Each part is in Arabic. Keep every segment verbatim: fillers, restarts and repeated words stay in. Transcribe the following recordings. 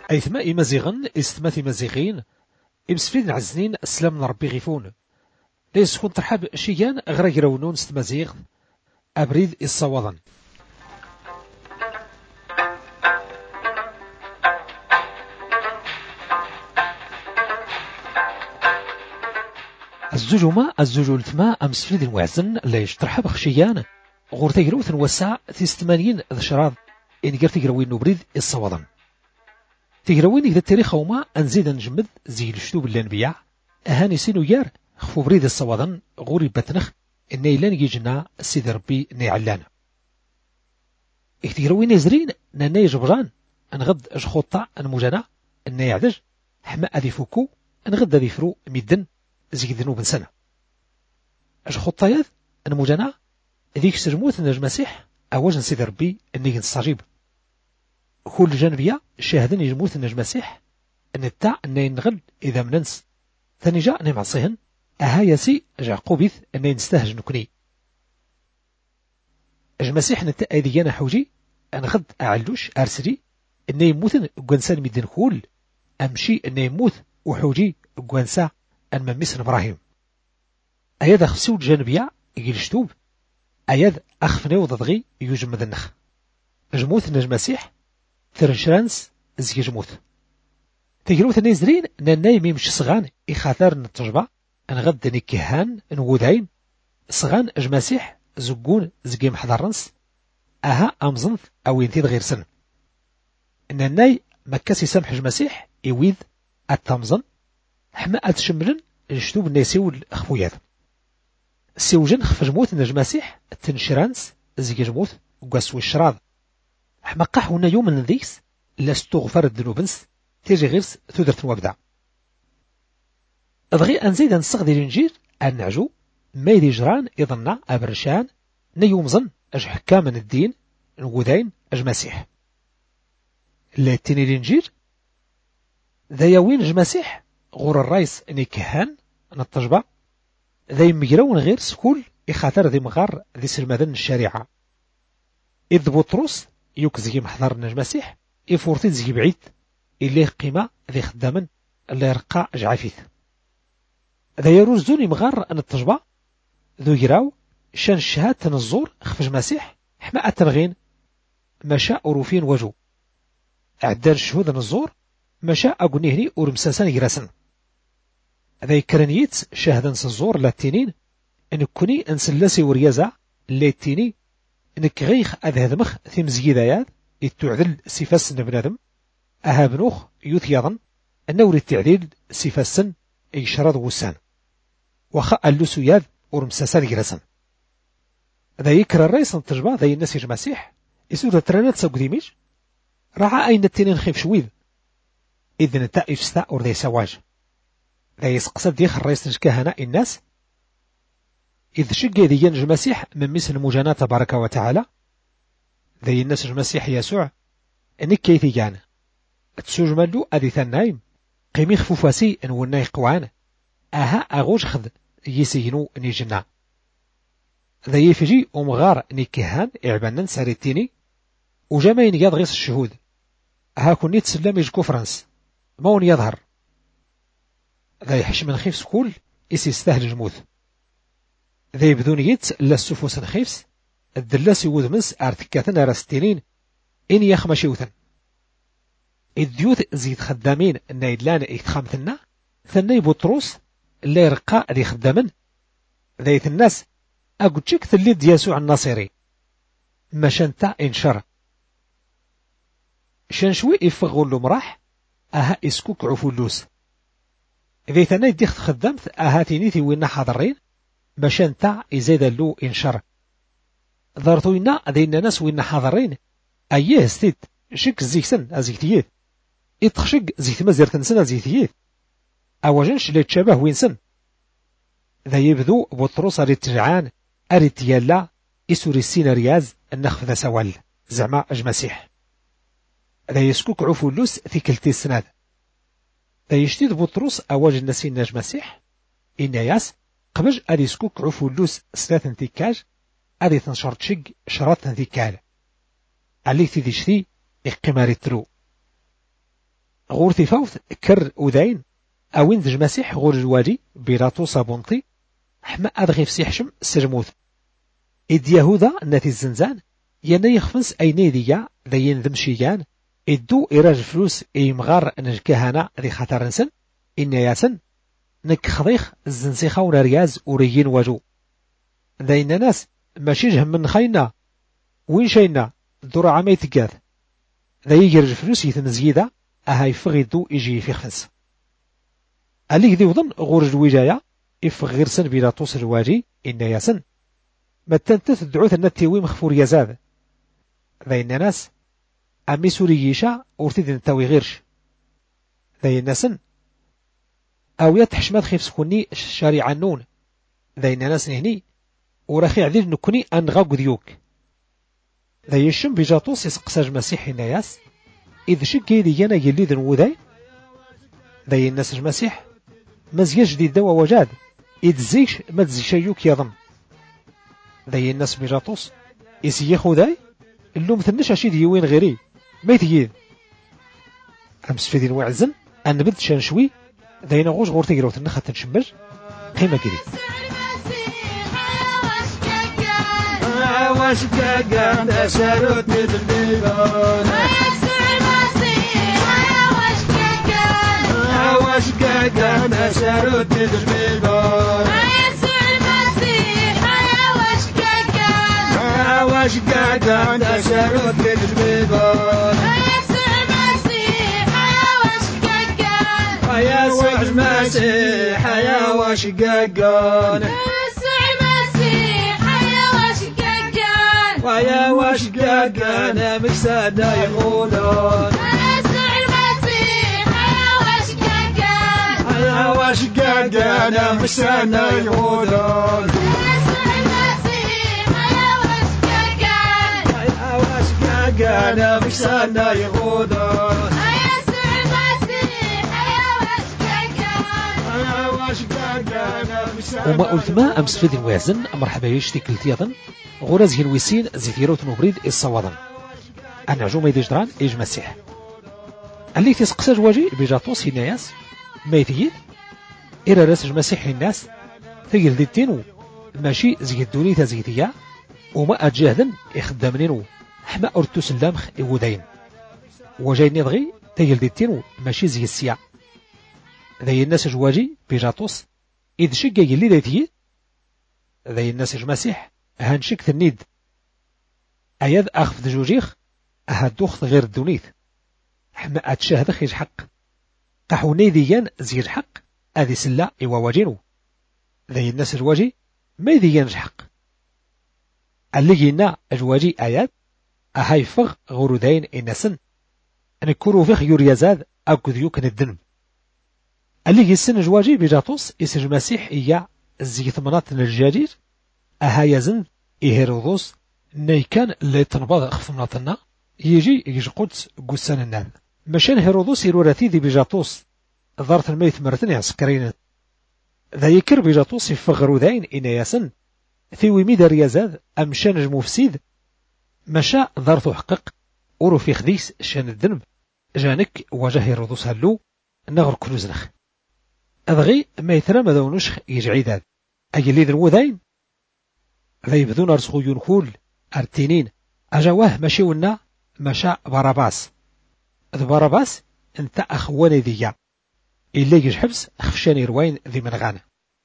أيثما إمازيغن إستما إمازيغين إمسفيد عزنين السلام ربي غيفون ليس كون ترحب شيان غرا يراونون ستمازيغ أبريد الصوضن. الزجوما الزجول ثما أمسفيد وعزن ليش ترحب خشيان غور تيرو ثنوسع تيستمانين ذشراض إن قرت يقروين نبريد الصوضن تيقروين إذا التاريخ وما أنزيد نجمد زي الشتوب الأنبياء أهاني سينو يار خفو بريد الصوضن غوري بتنخ إن إيلان يجينا سيد ربي نيعلان إكتيروين يزرين نانا جبران نغد أجخوطة المجانا إن يعدج حما أذي فوكو نغد أذي فرو ميدن زي ذنوب سنة أجخوطة ياذ المجانا ذيك سرموت نج مسيح أواجن سيد ربي إني نستجيب كل جانبية شاهدن يجموت نج مسيح إن التاع إن ينغل إذا مننس ثاني جاء نمع صهن أها يسي جعقوبيث إن ينستهج نكني المسيح نتا أيديانا حوجي أنغد أعلوش أرسلي إن يموتن قوانسان ميدن كول أمشي إن يموت وحوجي قوانسا أن ممسن إبراهيم أياد أخسو الجانبية يجلشتوب أياد أخفني وضضغي يجمد النخ جموت نج مسيح ثرنشرانس زي جموت تجروت نيزرين ناي ميمش صغان إخاثار نتجبع أنغد نكهان نودعين صغان جمسيح زقون زقي محضرنس أها أمزنث أو ينتيد غير سن إن الناي مكاسي سمح جمسيح يويذ التمزن حما أتشملن الشتوب نيسيول أخويات سيوجن خفجموت نجمسيح التنشرانس زقي جموت وقاسو الشراض حما قحونا يوم من ذيكس لاستغفر الذنوبنس تيجي غيرس تودرت وابدع أبغي أنزيد نستخدم الإنجيل أن نعجو ما يدي جران يظننا أبرشان نيومزن أج حكام من الدين نقودين أج مسيح لاتني الإنجيل ذا يوين أج مسيح غور الرئيس نيكهان نتجبع ذا يمجرون غير سكول يخاطر ذي مغار ذي سلمذن الشريعة إذ بطرس يكزي محضر نج مسيح يفورتي زي بعيد إليه قيمة ذي خدامن اللي يرقى جعفيث ذا يروزوني مغار أن التجبع ذو يراو شان الشهاد تنزور خفج مسيح حما أتنغين مشاء أروفين وجو أعدان الشهود نزور مشاء أقنيهني أرمساسان يراسن ذا يكرنيت شاهدا سنزور لاتينين إن كوني أنسلسي وريازا لاتيني إنك غيخ أذهدمخ ثم زيدايات يتعدل سفاس نبنادم أها بنوخ يثيضا النور التعديل سفاسن يشرد وسان وخا اللسو ياد ورمساسان يرسن ذا يكرر الرئيس نتجبع ذا الناس المسيح يسود ترانات ساق ديميج راعا أين التنين خيف شويذ إذن التائف ستاء ورذي سواج ذا يسقصد ديخ الرئيس نشكاهنا الناس إذ شق ذي ينج المسيح من مثل مجانا تبارك وتعالى ذي الناس المسيح يسوع انك كيثي جانا تسوج مالو أذي ثنايم قيمي خفوفاسي ان وناي قوان أها أغوش خذ يسينو نيجنا ذا يفجي أمغار نيكيهان إعبانن ساريتيني وجامين ياد غيس الشهود أها كوني تسلم يجكو فرنس مون يظهر ذا يحش من خيف سكول إسي استهل جموث ذا يبدون يت للسفوس نخيفس الدلاس يود منس أرتكاتن أرستينين إن يخمشيوثن الديوث زيد خدامين النايدلان يتخامثنا ثني بطروس اللي يرقى ذي خدامن ذيث الناس أقولك ثليد يسوع الناصري ما شنتا إنشر شنشوي يفغوا له مراح أها إسكوك عفولوس ذيث الناي ديخت خدامت أها تينيثي وين حاضرين ما شنتا إزيد له إنشر ضرطوينا ذينا ناس وين حاضرين أيه ستيت شك زيكسن أزيكتيث إتخشق زيت مزير تنسن أزيكتيث أواجنش اللي تشابه وينسن ذا يبدو بطروس أريتجعان أريتيالا إسوري السينارياز النخف ذا سوال زعما أجمسيح ذا يسكوك عفولوس في كلتي السناد ذا يشتيد بطروس أواج النسين نجمسيح إن ياس قبج أدي يسكوك عفولوس سلاث انتكاج أدي تنشرت شق شراط انتكال عليك تديشتي إقمار الترو غور تفاوت كر وداين أوين ذج مسيح غور الوادي بيلاطو صابونطي حما أدغي في حشم سرموث إد يهوذا ناتي الزنزان يانا يخفنس أيني ديا ذين ذمشيان إدو إراج فلوس إيمغار نجكهانا ذي خطر نسن إنا ياسن نك خضيخ الزنسيخة ونرياز وريين واجو ذين ناس ماشي جهم من خينا وين شينا دور عمي تقاذ ذا يجرج فلوس يتمزيدا أهاي فغيدو إجي في خفنس أليك ذي وضن غورج الوجاية إفغ غيرسن بلا توصل الواجي إنا ياسن ما تنتث الدعوث النتيوي مخفور يزاد ذين ناس أمي سورييشا ورتيد نتاوي غيرش ذين ناسن أو يتحشمات خيف سكوني شارع النون ذين ناس نهني ورخي عديد نكوني أنغاق ديوك ذي الشم بجاطوس يسقساج مسيح الناس إذ شك يدينا يليد نوذي ذي الناس المسيح مزيج جديد دوا وجاد إذ زيش مدزي شيوك يظن ذي الناس بجاطوس يسيخو ذي اللوم ثنش عشيد يوين غيري ما يتجيد أمس في ذي وعزن أن بدت شانشوي ذي نغوش غورتي لو تنخة تنشمج قيمة كذي واش كاكان أسارت البيبان واش كاكان واش كاكان أسارت البيبان واش كاكان أسارت البيبان يا واش مسيح يا واش كاكان ويا واش كاكان مكسادا يقولون يا واش كاكان مكسادا يقولون يا واش كاكان مكسادا يقولون وما قلت ما أمس فيدي الوازن مرحبا يشتي كلتيضا غرز هنويسين زفيروت نبريد الصواضن أنا جو ما يدجران إيج مسيح اللي تسقساج واجي بجاطوس هناياس ما يتجيد إرى رسج مسيح الناس ثقل دي التينو ماشي زي الدوني تزيدية وما أجهدن إخدامنينو حما أرتو سلامخ إودين وجاي نضغي ثقل دي التينو ماشي زي السياع ذي الناس جواجي بجاطوس إذ شقا يلي ذي ذي الناس المسيح هنشك ثنيد أياد أخف جوجيخ أهدوخ غير الدونيث حما أتشاهد خيج حق قحوني ذيان زيج حق أذي سلا إوا واجينو ذي الناس الواجي ما ذيان حق اللي جينا الواجي آيات أهاي فغ غرودين إنسن نكورو فيخ يوريازاد أكو ذيوك الدنب اللي يسن جواجي بجاطوس يسج مسيح إيا زي ثمنات الجاجير أها يزن إهيرودوس نيكان اللي تنبض خفمناتنا يجي يجي قدس قسان النال مشان هيرودوس يرورثي ذي بجاطوس ضارت الميت مرتين عسكرين ذا يكر بجاطوس يفغرو ذاين إنا ياسن ثيوي ميدا ريازاد أمشان المفسيد مشا ضارتو حقق أورو في خديس شان الذنب جانك وجه هيرودوس هلو نغر كنوزنخ أبغي ما يترمى ذو نشخ يجعيداد أجل ذو ذاين ذا يبذون أرسخو ينكول أرتينين أجواه مشيونا مشا باراباس ذو باراباس انت أخواني ذيا إلا يجي حبس خفشاني روين ذي منغانا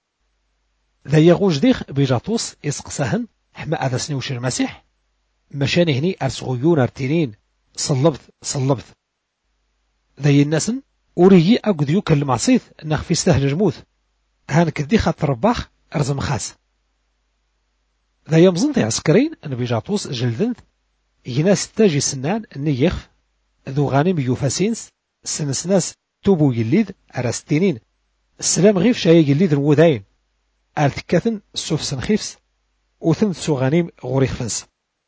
ذا يغوج ديخ بجاطوس يسقسهن حما أذا سنوش المسيح مشاني هني أرسخو يون أرتينين صلبت صلبت ذا ينسن وريي أقد يوكل المعصيث نخفي استهل جموث هان كدي خط رباخ أرزم خاص ذا يمزن ذي عسكرين نبي جاطوس جلدنث يناس تاجي سنان نيخف ذو غانم يوفاسينس سنسناس توبو يليد أراستينين السلام غيف شاي يليد الوذاين أرتكاثن سوف سنخيفس وثن سو غانم غوريخ فنس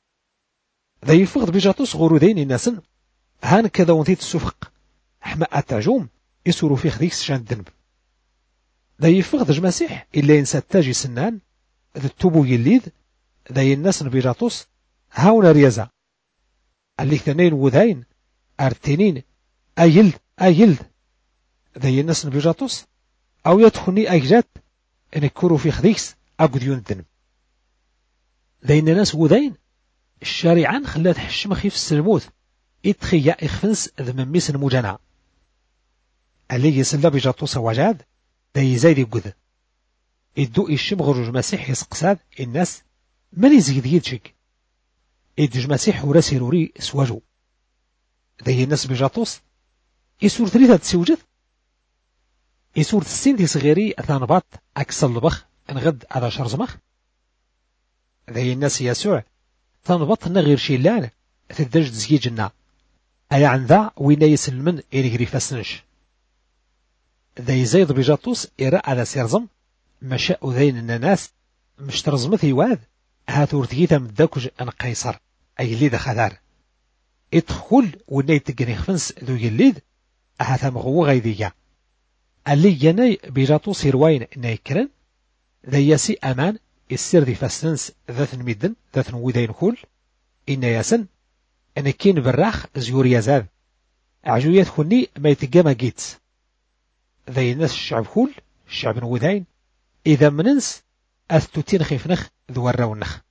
ذا يفقد بجاطوس غورودين الناسن هان كذا ونثيت السفق حما أتاجوم يسورو في خديكس شان الذنب ذا يفقد المسيح إلا ينسى تاجي سنان ذا التوبو يليد ذا الناس بجاطوس هاونا ريازا اللي ثنين وذاين أرتينين أيل أجلد ذي الناس نبيجاتوس أو يدخلني أجات أن يكورو في خديكس أقود يوندن ذي الناس وذين الشارعان خلات حشم خيف السلموت إتخيا إخفنس ذمميس المجانا اللي يسلا بيجاتوس وجاد ذي زايد يقود إدو إشم غرج مسيح يسقساد الناس من يزيد يدشك إدج مسيح وراسيروري سواجو ذي الناس بيجاتوس إسور ثلاثة تسوجد إسور السين دي صغيري أثانبات أكسل لبخ انغد على شرزمخ ذي الناس يسوع ثانبات نغير شيلان تدرج زيجنا أي عن ذا وين يسلمن إلي فاسنش ذي زيد بيجاتوس إراء على سيرزم مشاء ذين الناس مش ترزمثي واد هاتور تجيثا من داكوج أن قيصر أي ليد خذار ادخل وني تقني خفنس ذو يليد أهاثا مغو غيدية اللي يناي بيجاتوس يروين نايكرن ذي ياسي أمان السر ذي فاسنس ذات الميدن ذات نوذين خول إن ياسن أن كين براخ زيور يزاد عجويات خني ما يتقام جيت ذي الناس الشعب خول الشعب نوذين إذا مننس أثتوتين خيفنخ ذو الرونخ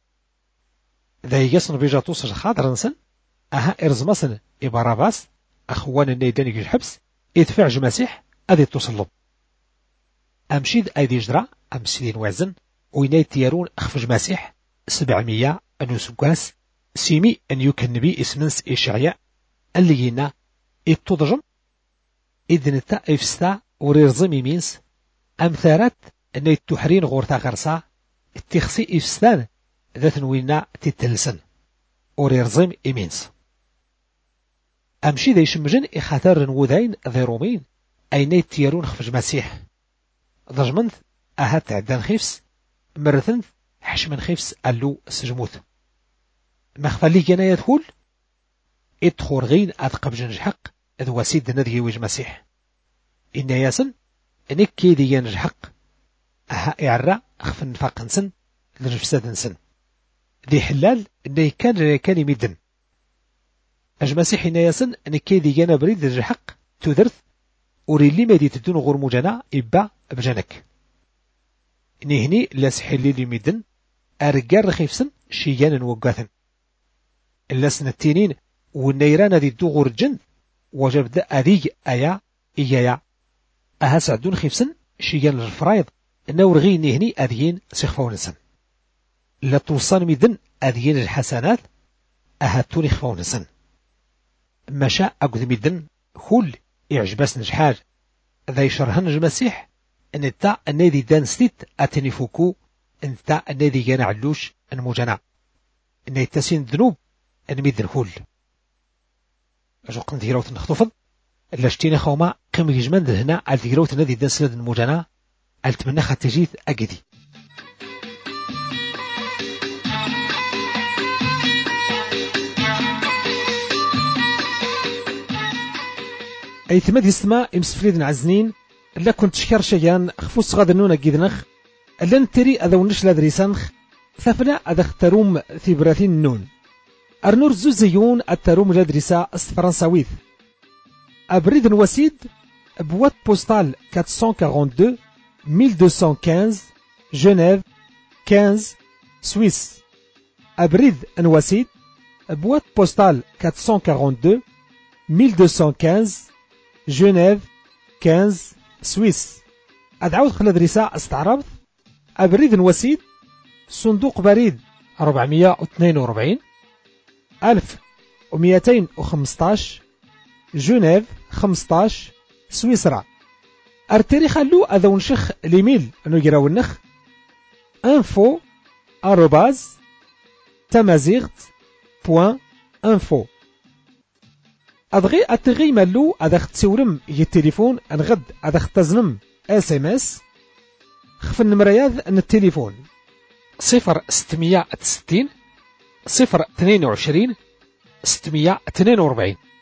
ذي يصن بيجاتوس الخاضر نسن أها إرزمسن إباراباس أخوان النيدان يجي الحبس إدفع جماسيح أذي تصلب أمشيد أيدي جدرا أمسيدين وزن ويناي تيارون أخفج مسيح سبعمية أنو سقاس سيمي أن يكن بي اسمنس إشعياء اللي ينا إتضجم إذن التا إفستا وريرزم يمينس أمثارات أن يتحرين غورتا غرسا اتخسي إفستان ذات نوينا تتلسن وريرزم يمينس أمشي ذي شمجن إخاتر نوذين ذي رومين أيني تيارون خفج مسيح ضجمنت أهات عدان خيفس مرثنت حشمن خيفس ألو سجموت مخفلي جانا يدخل ادخور غين أثقب جنجحق إذ وسيد ندي ويج مسيح إن ياسن إنك كيدي ينجحق أها إعرى أخفن فاقنسن لرفسادنسن ذي حلال إنه كان كان يمدن أج مسيح إن ياسن إنك كيدي جانا بريد الجحق تدرث وريلي مدي تدون غور مجانا إبا بجانك نهني لاسحلي لي ميدن أرجار رخيفسن شيان وقاثن اللسن التينين والنيران ذي الدغور الجن وجب ذا أذي أيا إيايا أها سعدون خيفسن شيان الفرايض نورغي نهني أذيين سخفونسن لا توصان ميدن أذيين الحسنات أها توني خفونسن مشا أقذ ميدن خول إعجباس نجحاج ذا يشرهن المسيح ان التا النادي دان ستيت اتني فوكو ان التا النادي جانا علوش المجانا ان يتسين ذنوب ان ميدن هول اجو قن ديروت نخطفض لاشتينا خوما قيم يجمند هنا على ديروت النادي دان سلاد المجانا التمنى خاتجيت اجدي اي ثمد يسمى امسفريد عزنين لا كنت شكر شيان خفوس غاد نونا جيدنخ لن تري اذا نش لادريسانخ ثفنا اذا اختروم ثبراثين نون ارنور زوزيون التروم لادريسا فرنساويث ابريد وسيد بوات بوستال أربعمية واثنين وأربعين ألف ومئتين وخمسة عشر جنيف خمسة سويس ابريد وسيد بوات بوستال أربعمية واثنين وأربعين ألف ومئتين وخمسة عشر جنيف خمسة سويس أدعوت خلال رساء استعرض أبريد وسيد صندوق بريد أربعمية واثنين وأربعين ألف ومئتين وخمسة عشر جنيف خمسة عشر سويسرا أرتري خلو أذا ونشخ ليميل نجراو النخ info arobase tamazirt بوان info أدغي أتغي مالو أدخ تسورم يالتليفون أنغد أدخ تزنم اس ام اس خفن نمرياذ أن التليفون صفر ستمية وستين صفر اثنين وعشرين ستمية اثنين وأربعين.